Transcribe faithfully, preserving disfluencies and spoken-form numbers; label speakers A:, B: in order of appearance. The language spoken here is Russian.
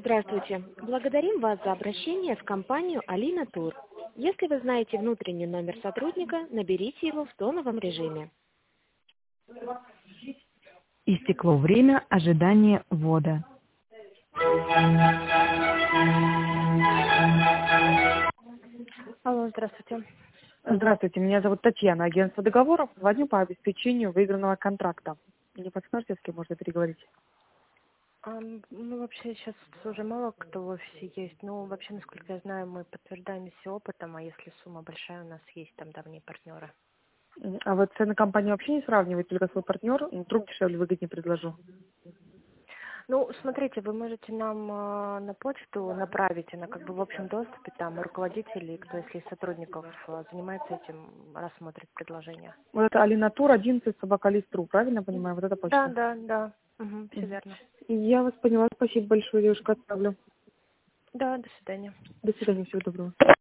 A: Здравствуйте. Благодарим вас за обращение в компанию Alina Тур. Если вы знаете внутренний номер сотрудника, наберите его в тоновом режиме.
B: Истекло время ожидания ввода.
A: Алло, здравствуйте.
C: Здравствуйте, меня зовут Татьяна, агентство договоров. Звоню по обеспечению выигранного контракта. Не подскажете, с кем можно переговорить?
A: А, ну, вообще сейчас уже мало кто в офисе есть. Ну, вообще, насколько я знаю, мы подтверждаем все опытом, а если сумма большая, у нас есть там давние партнеры.
C: А вот цены компании вообще не сравнивать, только свой партнер? Вдруг дешевле, выгоднее предложу.
A: Ну, смотрите, вы можете нам э, на почту направить, она как бы в общем доступе, там и руководители, и кто, если из сотрудников э, занимается этим, рассмотрит предложение.
C: Вот это Alina Тур одиннадцать собака Листру, правильно понимаю? Вот это
A: Да,
C: почта.
A: да, да, угу, все верно.
C: Я вас поняла, спасибо большое, девушка, отправлю.
A: Да, до свидания.
C: До свидания, всего доброго.